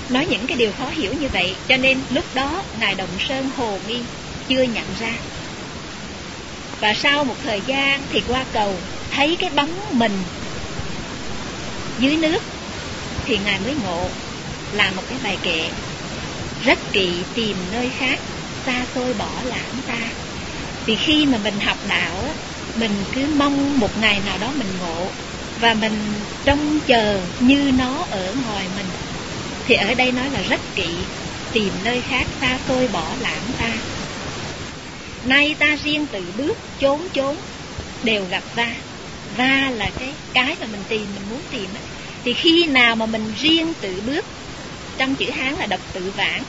nói những cái điều khó hiểu như vậy, cho nên lúc đó Ngài Đồng Sơn hồ nghi, chưa nhận ra. Và sau một thời gian thì qua cầu thấy cái bóng mình dưới nước, thì Ngài mới ngộ, làm một cái bài kệ: rất kỵ tìm nơi khác, xa xôi bỏ lãng ta. Vì khi mà mình học đạo á, mình cứ mong một ngày nào đó mình ngộ, và mình trông chờ như nó ở ngoài mình. Thì ở đây nói là rất kỵ tìm nơi khác, xa xôi bỏ lãng ta. Nay ta riêng tự bước, chốn chốn đều gặp va. Va là cái mà mình tìm, mình muốn tìm á. Thì khi nào mà mình riêng tự bước, trong chữ Hán là độc tự vãng,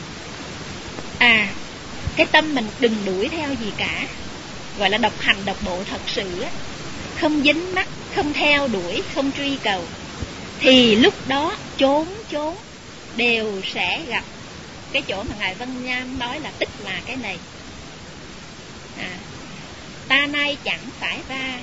cái tâm mình đừng đuổi theo gì cả, gọi là độc hành độc bộ thật sự á, không dính mắc, không theo đuổi, không truy cầu, thì lúc đó chốn chốn đều sẽ gặp cái chỗ mà Ngài Vân Nham nói là tức là cái này. Ta nay chẳng phải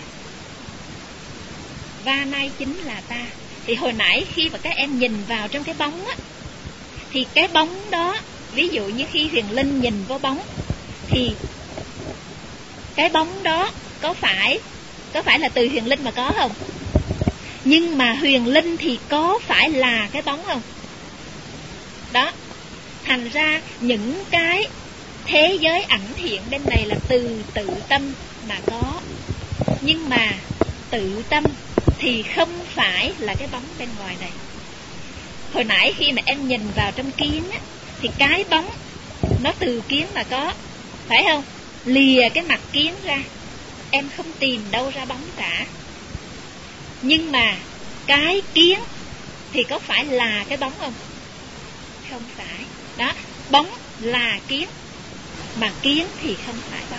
va nay chính là ta. Thì hồi nãy khi mà các em nhìn vào trong cái bóng á, thì cái bóng đó, ví dụ như khi Huyền Linh nhìn vô bóng, thì cái bóng đó có phải là từ Huyền Linh mà có không? Nhưng mà Huyền Linh thì có phải là cái bóng không? Đó, thành ra những cái thế giới ảnh hiện bên này là từ tự tâm mà có. Nhưng mà tự tâm thì không phải là cái bóng bên ngoài này. Hồi nãy khi mà em nhìn vào trong kiến á, thì cái bóng nó từ kiến mà có, phải không? Lìa cái mặt kiến ra, em không tìm đâu ra bóng cả. Nhưng mà cái kiến thì có phải là cái bóng không? Không phải. Đó, bóng là kiến, mà kiến thì không phải bóng.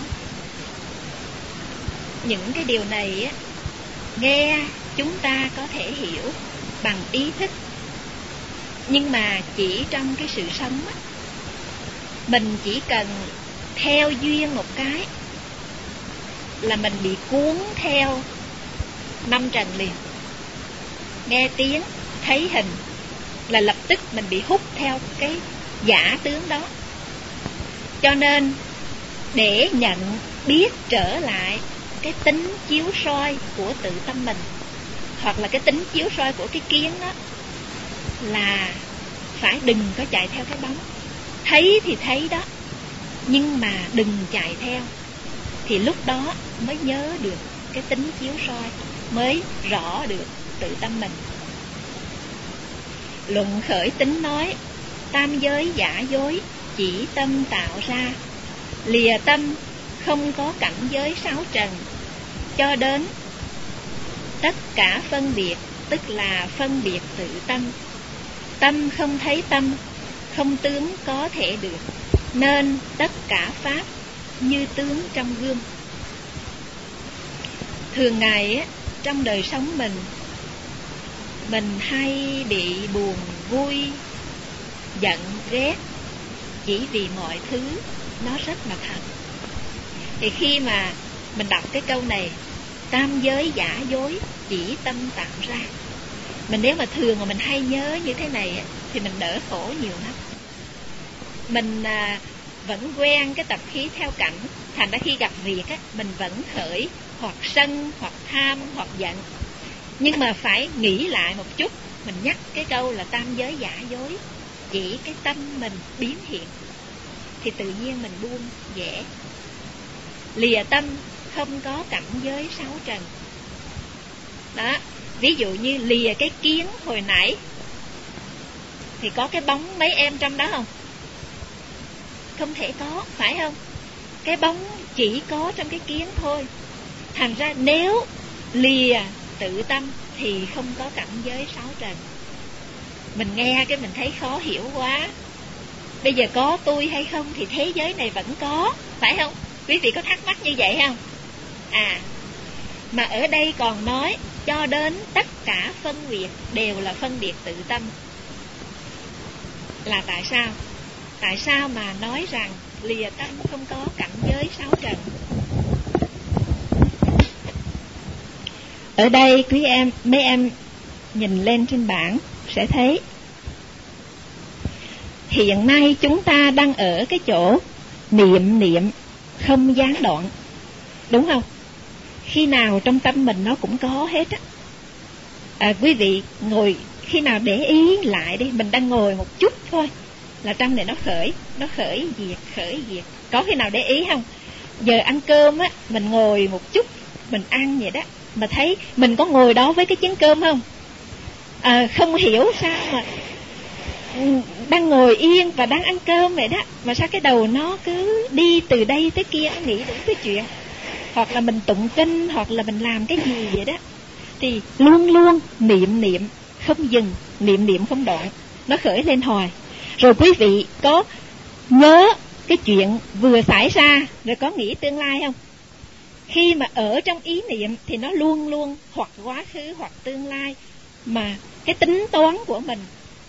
Những cái điều này á, nghe chúng ta có thể hiểu bằng ý thức, nhưng mà chỉ trong cái sự sống á, mình chỉ cần theo duyên một cái là mình bị cuốn theo năm trần liền. Nghe tiếng, thấy hình là lập tức mình bị hút theo cái giả tướng đó. Cho nên để nhận biết trở lại cái tính chiếu soi của tự tâm mình, hoặc là cái tính chiếu soi của cái kiến đó, là phải đừng có chạy theo cái bóng. Thấy thì thấy đó, nhưng mà đừng chạy theo. Thì lúc đó mới nhớ được cái tính chiếu soi, mới rõ được tự tâm mình. Luận khởi tính nói: tam giới giả dối, chỉ tâm tạo ra. Lìa tâm không có cảnh giới sáu trần, cho đến tất cả phân biệt, tức là phân biệt tự tâm. Tâm không thấy tâm, không tướng có thể được, nên tất cả pháp như tướng trong gương. Thường ngày trong đời sống mình hay bị buồn, vui, giận, ghét, chỉ vì mọi thứ nó rất là thật. Thì khi mà mình đọc cái câu này, tam giới giả dối, chỉ tâm tạo ra, nếu mà thường mà mình hay nhớ như thế này thì mình đỡ khổ nhiều lắm. Mình vẫn quen cái tập khí theo cảnh, thành ra khi gặp việc mình vẫn khởi hoặc sân, hoặc tham, hoặc giận. Nhưng mà phải nghĩ lại một chút, mình nhắc cái câu là tam giới giả dối, chỉ cái tâm mình biến hiện, thì tự nhiên mình buông dễ. Lìa tâm không có cảnh giới sáu trần. Đó, ví dụ như lìa cái kiến hồi nãy, thì có cái bóng mấy em trong đó không? Không thể có, phải không? Cái bóng chỉ có trong cái kiến thôi. Thành ra nếu lìa tự tâm thì không có cảnh giới sáu trần. Mình nghe cái mình thấy khó hiểu quá. Bây giờ có tôi hay không thì thế giới này vẫn có, phải không? Quý vị có thắc mắc như vậy không? Mà ở đây còn nói cho đến tất cả phân biệt đều là phân biệt tự tâm. Là tại sao? Tại sao mà nói rằng lìa tâm không có cảnh giới sáu trần? Ở đây mấy em nhìn lên trên bảng sẽ thấy hiện nay chúng ta đang ở cái chỗ niệm không gián đoạn, đúng không? Khi nào trong tâm mình nó cũng có hết á. Quý vị ngồi khi nào để ý lại đi, mình đang ngồi một chút thôi là trong này nó khởi diệt. Có khi nào để ý không? Giờ ăn cơm á, mình ngồi một chút, mình ăn vậy đó, mà thấy mình có ngồi đó với cái chén cơm không? Không hiểu sao mà đang ngồi yên và đang ăn cơm vậy đó, mà sao cái đầu nó cứ đi từ đây tới kia, nó nghĩ đủ cái chuyện, hoặc là mình tụng kinh, hoặc là mình làm cái gì vậy đó, thì luôn luôn niệm không dừng, niệm không đoạn, nó khởi lên hoài. Rồi quý vị có nhớ cái chuyện vừa xảy ra rồi có nghĩ tương lai không? Khi mà ở trong ý niệm thì nó luôn luôn hoặc quá khứ hoặc tương lai, mà cái tính toán của mình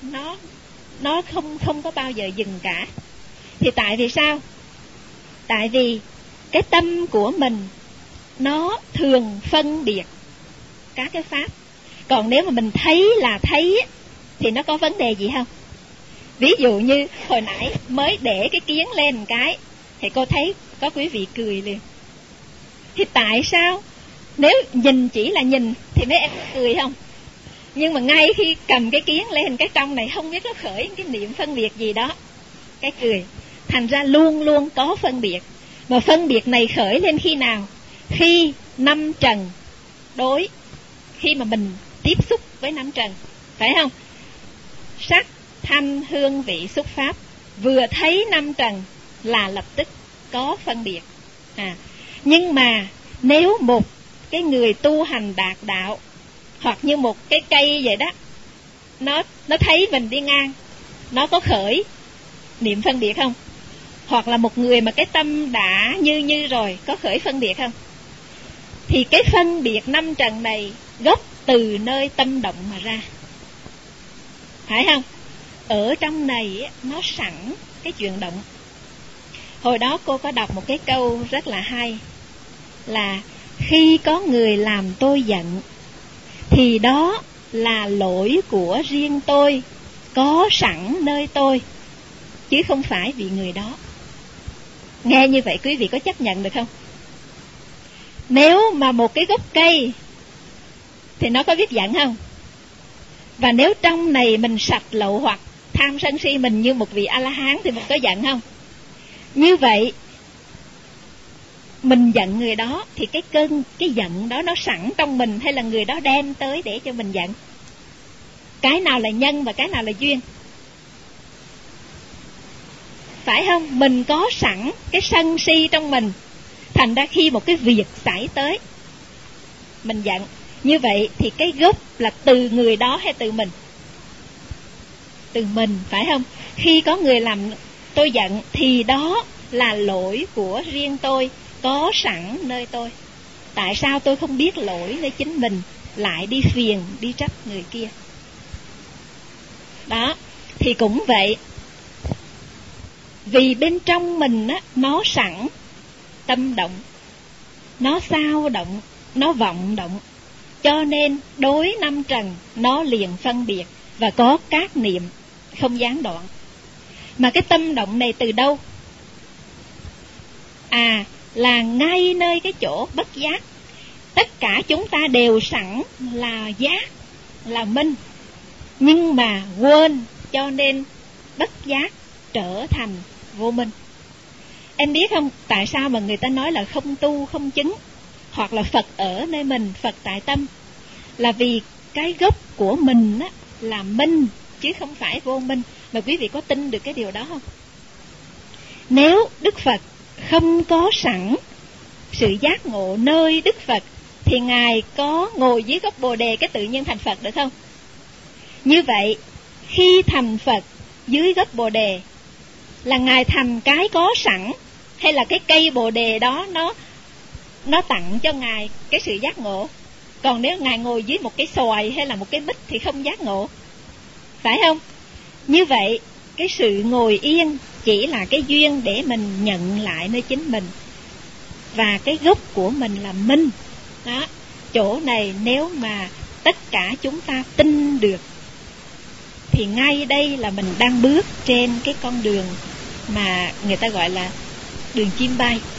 nó không có bao giờ dừng cả. Thì tại vì sao? Tại vì cái tâm của mình nó thường phân biệt các cái pháp. Còn nếu mà mình thấy là thấy thì nó có vấn đề gì không? Ví dụ như hồi nãy mới để cái kiếng lên một cái thì cô thấy có quý vị cười liền. Thì tại sao? Nếu nhìn chỉ là nhìn thì mấy em cười không? Nhưng mà ngay khi cầm cái kiếng lên, cái trong này không biết nó khởi cái niệm phân biệt gì đó, cái cười. Thành ra luôn luôn có phân biệt. Mà phân biệt này khởi lên khi nào? Khi năm trần đối, khi mà mình tiếp xúc với năm trần, phải không? Sắc, thanh, hương, vị, xúc, pháp, vừa thấy năm trần là lập tức có phân biệt. Nhưng mà nếu một cái người tu hành đạt đạo, hoặc như một cái cây vậy đó, nó thấy mình đi ngang, nó có khởi niệm phân biệt không? Hoặc là một người mà cái tâm đã như rồi, có khởi phân biệt không? Thì cái phân biệt năm trần này gốc từ nơi tâm động mà ra, phải không? Ở trong này nó sẵn cái chuyện động. Hồi đó cô có đọc một cái câu rất là hay, là khi có người làm tôi giận thì đó là lỗi của riêng tôi, có sẵn nơi tôi, chứ không phải vì người đó. Nghe như vậy quý vị có chấp nhận được không? Nếu mà một cái gốc cây thì nó có biết giận không? Và nếu trong này mình sạch lậu hoặc tham sân si mình như một vị A-la-hán thì mình có giận không? Như vậy mình giận người đó thì cái giận đó nó sẵn trong mình, hay là người đó đem tới để cho mình giận? Cái nào là nhân và cái nào là duyên? Phải không? Mình có sẵn cái sân si trong mình, thành ra khi một cái việc xảy tới mình giận. Như vậy thì cái gốc là từ người đó hay từ mình? Từ mình, phải không? Khi có người làm tôi giận thì đó là lỗi của riêng tôi, có sẵn nơi tôi. Tại sao tôi không biết lỗi nơi chính mình, lại đi phiền, đi trách người kia? Đó, thì cũng vậy. Vì bên trong mình á, nó sẵn tâm động, nó xao động, nó vọng động, cho nên đối năm trần nó liền phân biệt và có các niệm không gián đoạn. Mà cái tâm động này từ đâu? Là ngay nơi cái chỗ bất giác. Tất cả chúng ta đều sẵn là giác, là minh, nhưng mà quên, cho nên bất giác trở thành vô minh. Em biết không, tại sao mà người ta nói là không tu không chứng, hoặc là Phật ở nơi mình, Phật tại tâm? Là vì cái gốc của mình á, là minh chứ không phải vô minh. Mà quý vị có tin được cái điều đó không? Nếu Đức Phật không có sẵn sự giác ngộ nơi Đức Phật thì Ngài có ngồi dưới gốc Bồ Đề cái tự nhiên thành Phật được không? Như vậy khi thành Phật dưới gốc Bồ Đề là Ngài thành cái có sẵn, hay là cái cây Bồ Đề đó nó tặng cho Ngài cái sự giác ngộ? Còn nếu Ngài ngồi dưới một cái xoài hay là một cái bích thì không giác ngộ, phải không? Như vậy cái sự ngồi yên chỉ là cái duyên để mình nhận lại nơi chính mình, và cái gốc của mình là minh. Đó, chỗ này nếu mà tất cả chúng ta tin được thì ngay đây là mình đang bước trên cái con đường mà người ta gọi là đường chim bay.